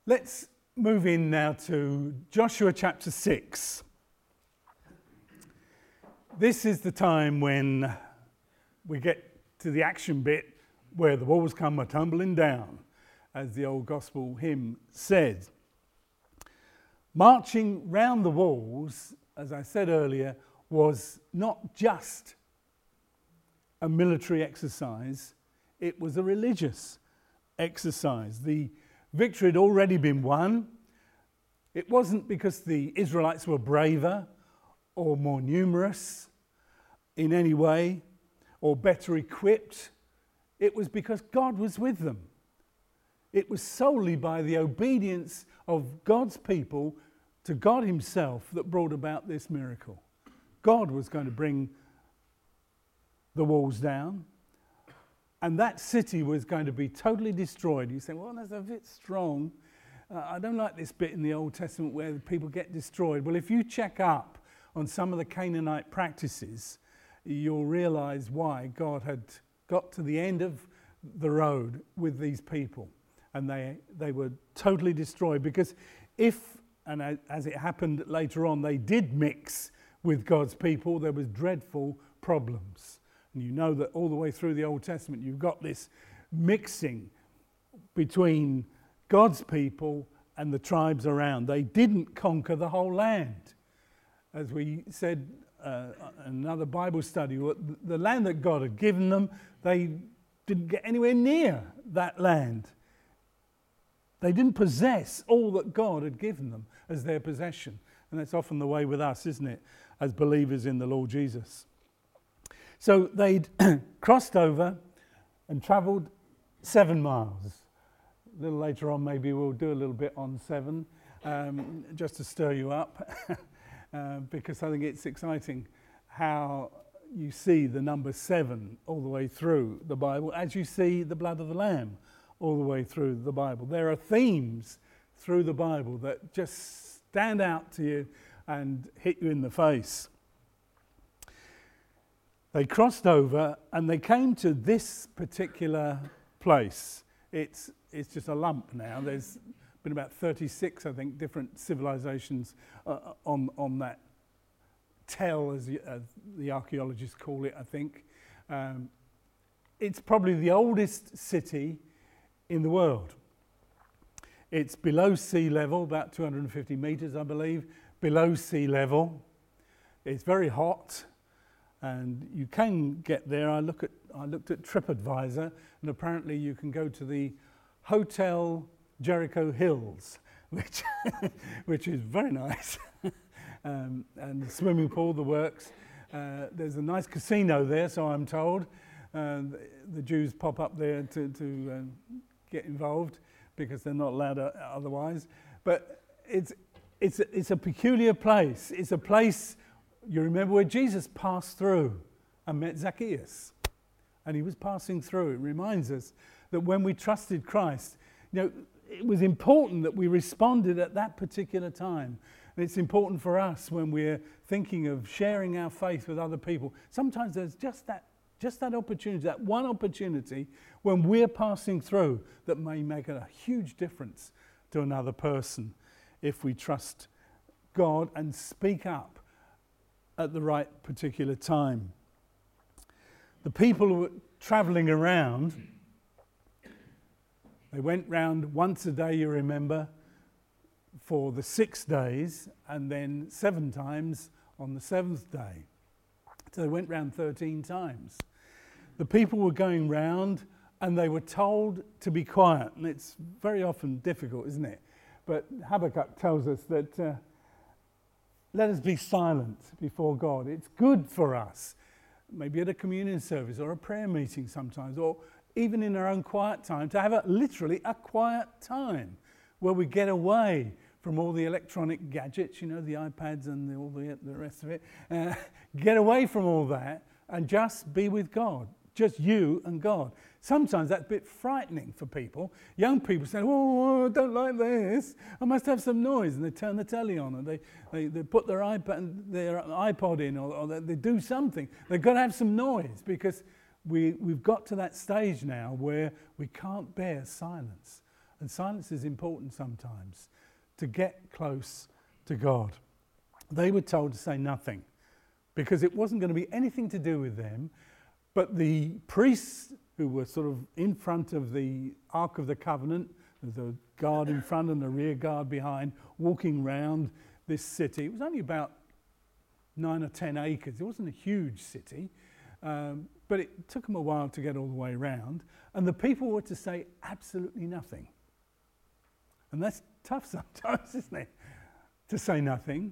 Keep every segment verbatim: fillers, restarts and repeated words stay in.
Let's move in now to Joshua chapter six. This is the time when we get to the action bit where the walls come a-tumbling down, as the old gospel hymn said. Marching round the walls, as I said earlier, was not just a military exercise, it was a religious exercise. The victory had already been won. It wasn't because the Israelites were braver or more numerous in any way or better equipped. It was because God was with them. It was solely by the obedience of God's people to God himself that brought about this miracle. God was going to bring the walls down, and that city was going to be totally destroyed. You say, well, that's a bit strong. Uh, I don't like this bit in the Old Testament where people get destroyed. Well, if you check up on some of the Canaanite practices, you'll realize why God had got to the end of the road with these people, and they, they were totally destroyed. Because if, and as it happened later on, they did mix with God's people, there was dreadful problems. And you know that all the way through the Old Testament, you've got this mixing between God's people and the tribes around. They didn't conquer the whole land. As we said uh, in another Bible study, the land that God had given them, they didn't get anywhere near that land. They didn't possess all that God had given them as their possession. And that's often the way with us, isn't it, as believers in the Lord Jesus. So they'd crossed over and travelled seven miles. A little later on, maybe we'll do a little bit on seven, um, just to stir you up, uh, because I think it's exciting how you see the number seven all the way through the Bible, as you see the blood of the Lamb all the way through the Bible. There are themes through the Bible that just stand out to you and hit you in the face. They crossed over and they came to this particular place. It's it's just a lump now. There's been about thirty-six, I think, different civilizations uh, on on that tell, as, as the archaeologists call it, I think. Um, it's probably the oldest city in the world. It's below sea level, about two hundred fifty metres, I believe, below sea level. It's very hot. And you can get there. I look at I looked at TripAdvisor, and apparently you can go to the Hotel Jericho Hills, which which is very nice, um, and the swimming pool, the works. Uh, there's a nice casino there, so I'm told. Uh, the, the Jews pop up there to to uh, get involved because they're not allowed otherwise. But it's it's it's a peculiar place. It's a place. You remember where Jesus passed through and met Zacchaeus, and he was passing through. It reminds us that when we trusted Christ, you know, it was important that we responded at that particular time. And it's important for us when we're thinking of sharing our faith with other people. Sometimes there's just that, just that opportunity, that one opportunity when we're passing through that may make a huge difference to another person if we trust God and speak up at the right particular time. The people who were travelling around, they went round once a day, you remember, for the six days, and then seven times on the seventh day. So they went round thirteen times. The people were going round and they were told to be quiet, and it's very often difficult, isn't it? But Habakkuk tells us that uh, let us be silent before God. It's good for us, maybe at a communion service or a prayer meeting sometimes, or even in our own quiet time, to have a, literally a quiet time where we get away from all the electronic gadgets, you know, the iPads and the, all the, the rest of it. Uh, get away from all that and just be with God, just you and God. Sometimes that's a bit frightening for people. Young people say, oh, I don't like this. I must have some noise. And they turn the telly on, and they, they, they put their iPad, their iPod in, or, or they do something. They've got to have some noise, because we, we've got to that stage now where we can't bear silence. And silence is important sometimes to get close to God. They were told to say nothing because it wasn't going to be anything to do with them, but the priests who were sort of in front of the Ark of the Covenant, there's a guard in front and a rear guard behind, walking round this city. It was only about nine or ten acres. It wasn't a huge city, um, but it took them a while to get all the way round. And the people were to say absolutely nothing. And that's tough sometimes, isn't it? To say nothing.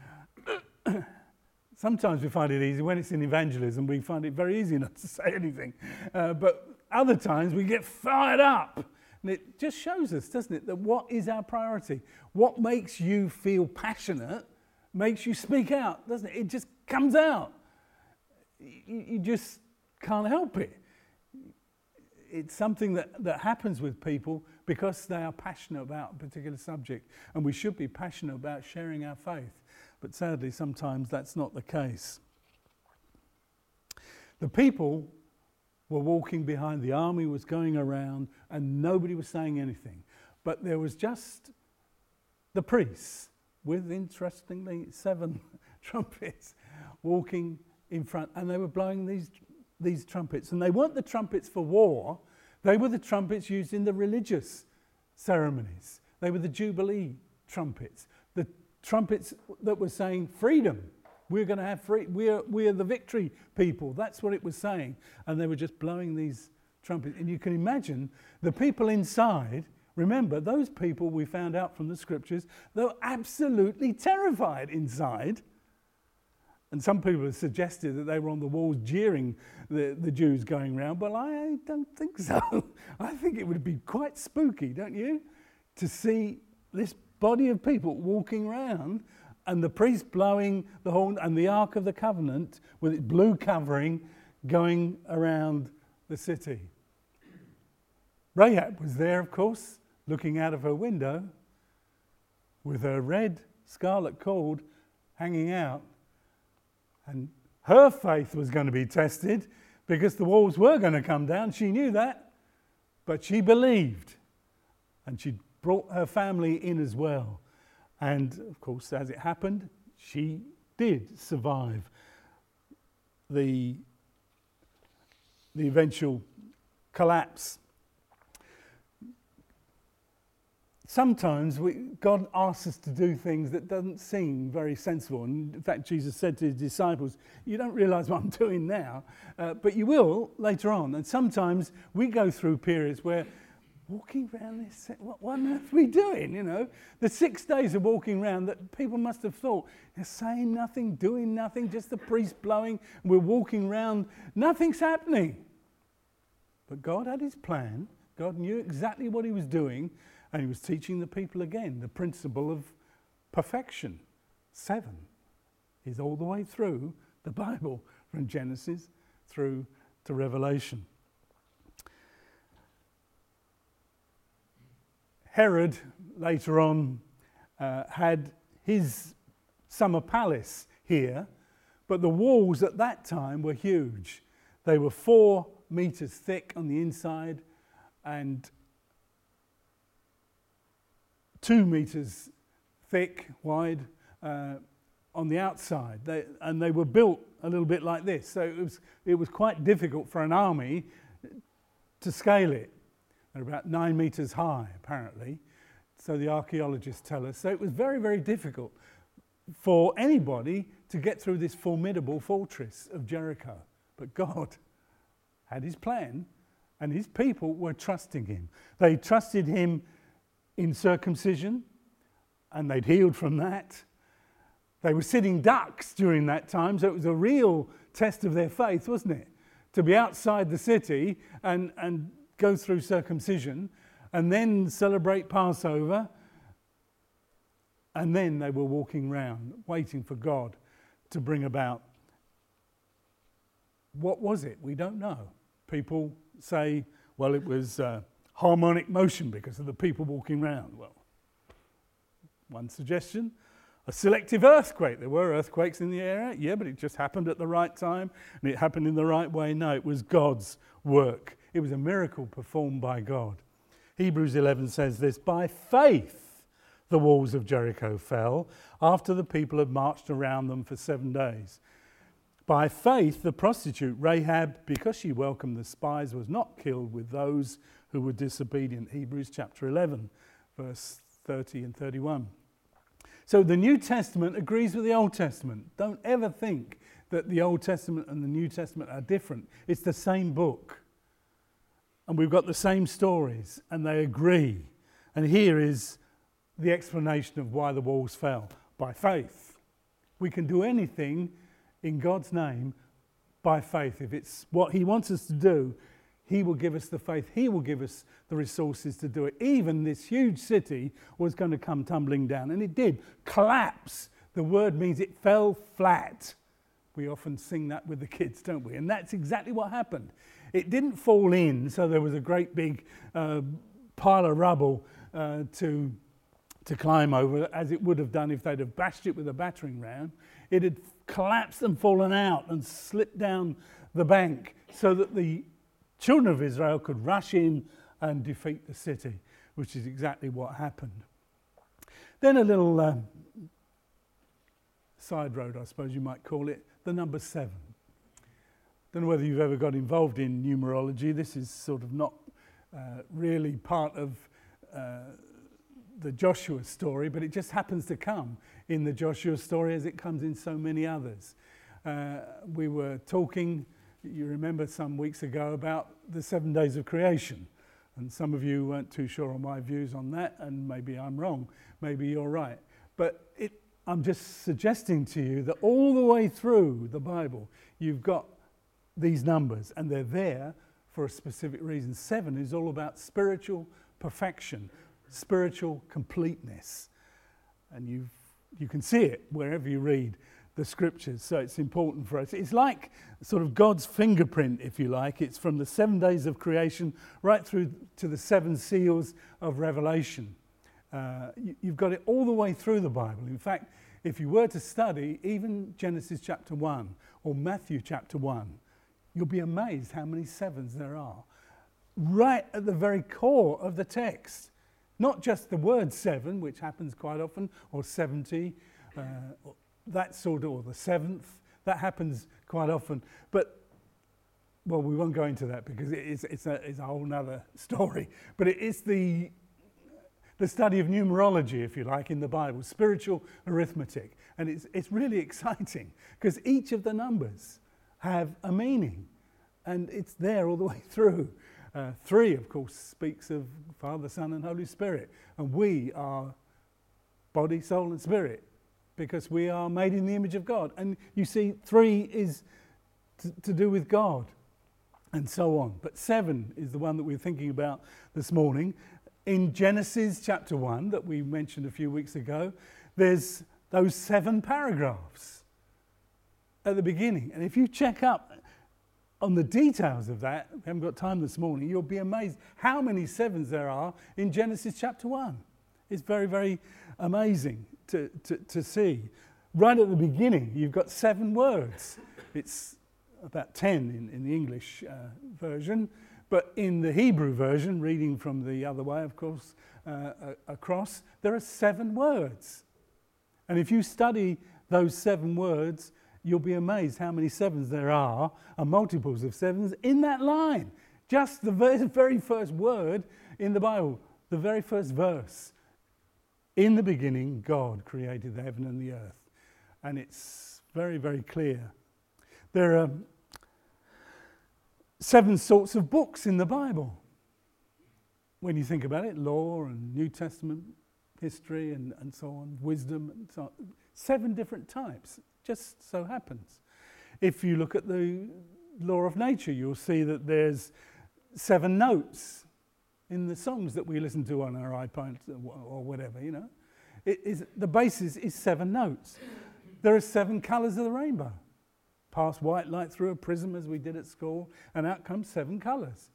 Sometimes we find it easy. When it's in evangelism, we find it very easy not to say anything. Uh, but other times we get fired up. And it just shows us, doesn't it, that what is our priority? What makes you feel passionate makes you speak out, doesn't it? It just comes out. You, you just can't help it. It's something that, that happens with people because they are passionate about a particular subject. And we should be passionate about sharing our faith. But sadly, sometimes that's not the case. The people were walking behind, the army was going around, and nobody was saying anything. But there was just the priests with, interestingly, seven trumpets walking in front, and they were blowing these, these trumpets. And they weren't the trumpets for war, they were the trumpets used in the religious ceremonies. They were the Jubilee trumpets, the trumpets that were saying freedom. We're going to have free. We're we're the victory people. That's what it was saying, and they were just blowing these trumpets. And you can imagine the people inside. Remember, those people we found out from the scriptures, they were absolutely terrified inside. And some people have suggested that they were on the walls jeering the, the Jews going around. But I don't think so. I think it would be quite spooky, don't you, to see this body of people walking around and the priest blowing the horn and the Ark of the Covenant with its blue covering going around the city. Rahab was there, of course, looking out of her window with her red scarlet cord hanging out. And her faith was going to be tested because the walls were going to come down. She knew that, but she believed. And she brought her family in as well. And, of course, as it happened, she did survive the, the eventual collapse. Sometimes we, God asks us to do things that doesn't seem very sensible. And in fact, Jesus said to his disciples, you don't realize what I'm doing now, uh, but you will later on. And sometimes we go through periods where walking around this, what, what on earth are we doing, you know? The six days of walking around that people must have thought, they're saying nothing, doing nothing, just the priest blowing, and we're walking around, nothing's happening. But God had his plan. God knew exactly what he was doing, and he was teaching the people again the principle of perfection. Seven is all the way through the Bible, from Genesis through to Revelation. Herod, later on, uh, had his summer palace here, but the walls at that time were huge. They were four meters thick on the inside and two meters thick, wide, uh, on the outside. They, and they were built a little bit like this. So it was, it was quite difficult for an army to scale it. They're about nine meters high, apparently, so the archaeologists tell us. So it was very, very difficult for anybody to get through this formidable fortress of Jericho. But God had his plan, and his people were trusting him. They trusted him in circumcision, and they'd healed from that. They were sitting ducks during that time, so it was a real test of their faith, wasn't it? To be outside the city and, and go through circumcision, and then celebrate Passover, and then they were walking around, waiting for God to bring about. What was it? We don't know. People say, well, it was uh, harmonic motion because of the people walking around. Well, one suggestion, a selective earthquake. There were earthquakes in the area, yeah, but it just happened at the right time, and it happened in the right way. No, it was God's work. It was a miracle performed by God. Hebrews eleven says this, by faith the walls of Jericho fell after the people had marched around them for seven days. By faith the prostitute Rahab, because she welcomed the spies, was not killed with those who were disobedient. Hebrews chapter eleven, verse thirty and thirty-one. So the New Testament agrees with the Old Testament. Don't ever think that the Old Testament and the New Testament are different. It's the same book. And we've got the same stories, and they agree. And here is the explanation of why the walls fell. By faith. We can do anything in God's name by faith. If it's what he wants us to do, he will give us the faith. He will give us the resources to do it. Even this huge city was going to come tumbling down, and it did. Collapse. The word means it fell flat. We often sing that with the kids, don't we? And that's exactly what happened. It didn't fall in, so there was a great big uh, pile of rubble uh, to, to climb over, as it would have done if they'd have bashed it with a battering ram. It had collapsed and fallen out and slipped down the bank so that the children of Israel could rush in and defeat the city, which is exactly what happened. Then a little uh, side road, I suppose you might call it, the number seven. Don't know whether you've ever got involved in numerology. This is sort of not uh, really part of uh, the Joshua story, but it just happens to come in the Joshua story as it comes in so many others. Uh, we were talking, you remember some weeks ago, about the seven days of creation. And some of you weren't too sure on my views on that, and maybe I'm wrong, maybe you're right. But it, I'm just suggesting to you that all the way through the Bible, you've got these numbers, and they're there for a specific reason. Seven is all about spiritual perfection, spiritual completeness. And you've, you can see it wherever you read the scriptures, so it's important for us. It's like sort of God's fingerprint, if you like. It's from the seven days of creation right through to the seven seals of Revelation. Uh, you, you've got it all the way through the Bible. In fact, if you were to study even Genesis chapter one or Matthew chapter one, you'll be amazed how many sevens there are. Right at the very core of the text. Not just the word seven, which happens quite often, or seventy, uh, that sort of, or the seventh, that happens quite often. But, well, we won't go into that because it is, it's, a, it's a whole other story. But it is the, the study of numerology, if you like, in the Bible, spiritual arithmetic. And it's, it's really exciting because each of the numbers have a meaning. And it's there all the way through. Uh, three, of course, speaks of Father, Son, and Holy Spirit. And we are body, soul, and spirit, because we are made in the image of God. And you see, three is to, to do with God, and so on. But seven is the one that we're thinking about this morning. In Genesis chapter one, that we mentioned a few weeks ago, there's those seven paragraphs at the beginning. And if you check up on the details of that, we haven't got time this morning, you'll be amazed how many sevens there are in Genesis chapter one. It's very, very amazing to, to, to see. Right at the beginning, you've got seven words. It's about ten in, in the English uh, version, but in the Hebrew version, reading from the other way, of course, uh, across, there are seven words. And if you study those seven words, you'll be amazed how many sevens there are, and multiples of sevens in that line. Just the very first word in the Bible, the very first verse. In the beginning, God created the heaven and the earth. And it's very, very clear. There are seven sorts of books in the Bible. When you think about it, law and New Testament history and, and so on, wisdom and so on. Seven different types. Just so happens. If you look at the law of nature, you'll see that there's seven notes in the songs that we listen to on our iPod or whatever, you know. It is, the basis is seven notes. There are seven colours of the rainbow. Pass white light through a prism as we did at school, and out comes seven colours.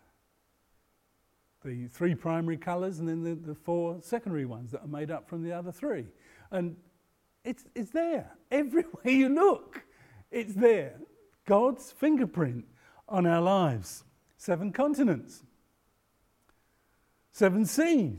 The three primary colours and then the, the four secondary ones that are made up from the other three. And It's, it's there. Everywhere you look, it's there. God's fingerprint on our lives. Seven continents. seven seas,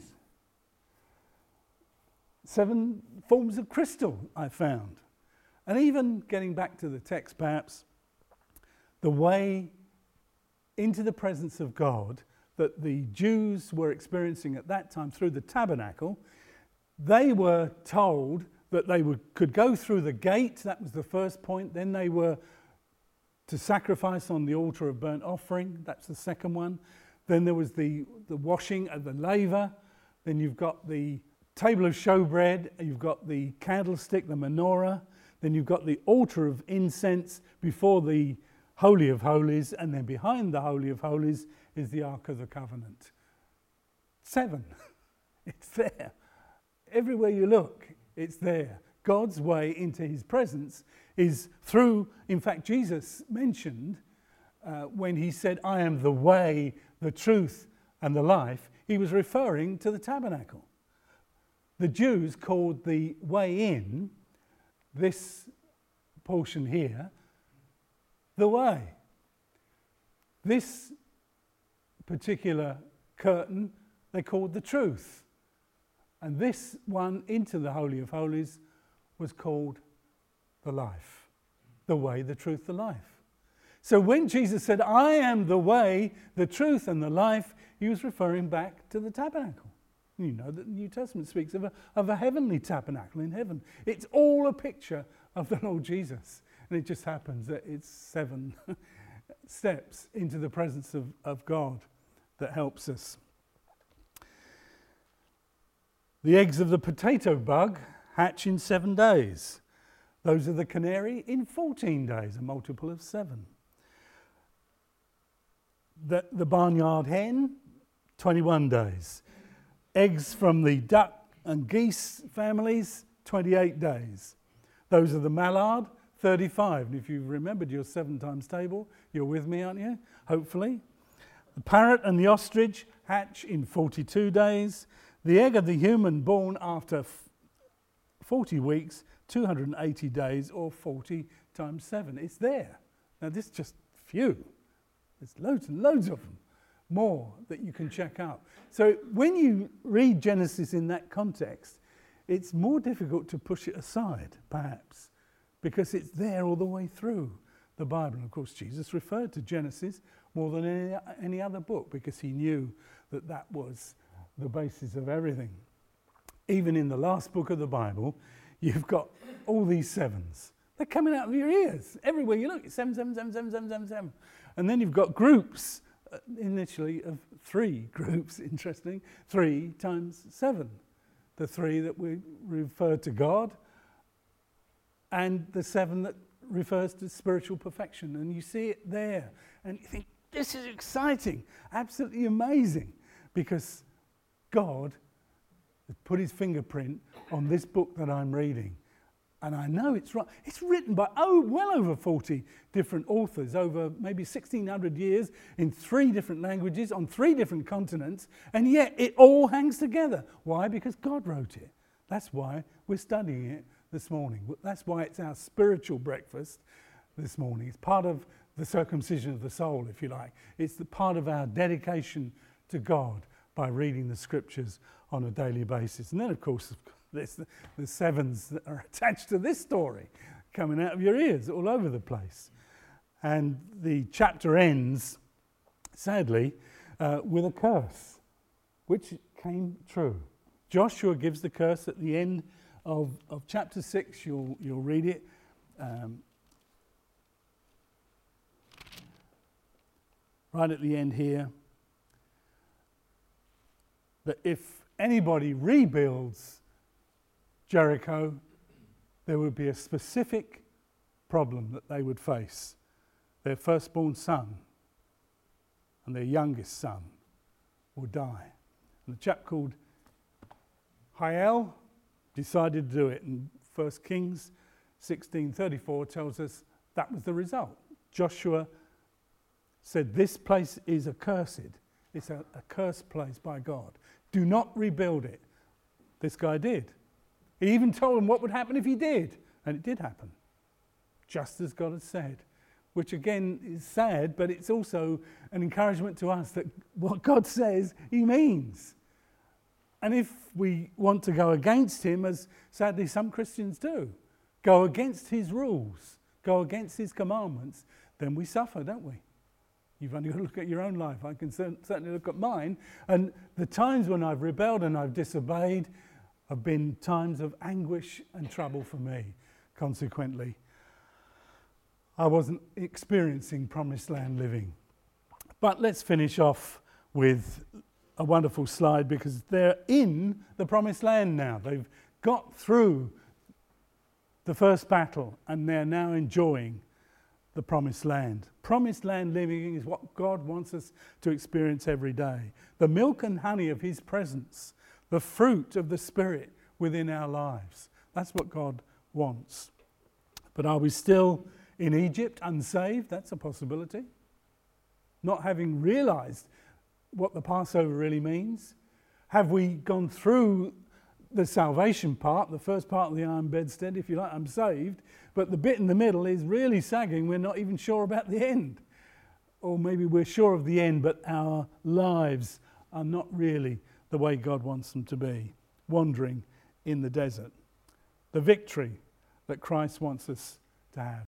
seven forms of crystal I found. And even getting back to the text perhaps, the way into the presence of God that the Jews were experiencing at that time through the tabernacle, they were told that they would, could go through the gate. That was the first point. Then they were to sacrifice on the altar of burnt offering. That's the second one. Then there was the, the washing of the laver. Then you've got the table of showbread. You've got the candlestick, the menorah. Then you've got the altar of incense before the Holy of Holies. And then behind the Holy of Holies is the Ark of the Covenant. Seven. It's there. Everywhere you look, it's there. God's way into his presence is through, in fact, Jesus mentioned uh, when he said, I am the way, the truth, and the life, he was referring to the tabernacle. The Jews called the way in, this portion here, the way. This particular curtain they called the truth. And this one into the Holy of Holies was called the life. The way, the truth, the life. So when Jesus said, I am the way, the truth, and the life, he was referring back to the tabernacle. You know that the New Testament speaks of a, of a heavenly tabernacle in heaven. It's all a picture of the Lord Jesus. And it just happens that it's seven steps into the presence of, of God that helps us. The eggs of the potato bug hatch in seven days. Those of the canary in fourteen days, a multiple of seven. The, the barnyard hen, twenty-one days. Eggs from the duck and geese families, twenty-eight days. Those of the mallard, thirty-five. And if you've remembered your seven times table, you're with me, aren't you? Hopefully. The parrot and the ostrich hatch in forty-two days. The egg of the human born after forty weeks, two hundred eighty days, or forty times seven. It's there. Now this is just few. There's loads and loads of them. More that you can check out. So when you read Genesis in that context, it's more difficult to push it aside, perhaps, because it's there all the way through the Bible. And of course, Jesus referred to Genesis more than any, any other book because he knew that that was the basis of everything. Even in the last book of the Bible, you've got all these sevens. They're coming out of your ears. Everywhere you look, it's seven, seven, seven, seven, seven, seven, seven. And then you've got groups, uh, initially of three groups, interesting, three times seven. The three that we refer to God, and the seven that refers to spiritual perfection. And you see it there. And you think, this is exciting, absolutely amazing, because God has put his fingerprint on this book that I'm reading. And I know it's right. It's written by oh, well over forty different authors over maybe sixteen hundred years in three different languages on three different continents. And yet it all hangs together. Why? Because God wrote it. That's why we're studying it this morning. That's why it's our spiritual breakfast this morning. It's part of the circumcision of the soul, if you like. It's the part of our dedication to God by reading the scriptures on a daily basis. And then, of course, there's the, the sevens that are attached to this story coming out of your ears all over the place. And the chapter ends, sadly, uh, with a curse, which came true. Joshua gives the curse at the end of, of chapter six. You'll, you'll read it. Um, right at the end here. That if anybody rebuilds Jericho, there would be a specific problem that they would face. Their firstborn son and their youngest son will die. And a chap called Hiel decided to do it. And First Kings sixteen thirty-four tells us that was the result. Joshua said, this place is accursed. It's a, a cursed place by God. Do not rebuild it. This guy did. He even told him what would happen if he did. And it did happen. Just as God had said. Which again is sad, but it's also an encouragement to us that what God says, he means. And if we want to go against him, as sadly some Christians do, go against his rules, go against his commandments, then we suffer, don't we? You've only got to look at your own life. I can cer- certainly look at mine. And the times when I've rebelled and I've disobeyed have been times of anguish and trouble for me. Consequently, I wasn't experiencing promised land living. But let's finish off with a wonderful slide, because they're in the promised land now. They've got through the first battle and they're now enjoying the promised land. Promised land living is what God wants us to experience every day. The milk and honey of his presence, the fruit of the Spirit within our lives. That's what God wants. But are we still in Egypt unsaved? That's a possibility. Not having realized what the Passover really means. Have we gone through the salvation part, the first part of the iron bedstead, if you like, I'm saved, but the bit in the middle is really sagging, we're not even sure about the end. Or maybe we're sure of the end, but our lives are not really the way God wants them to be, wandering in the desert. The victory that Christ wants us to have.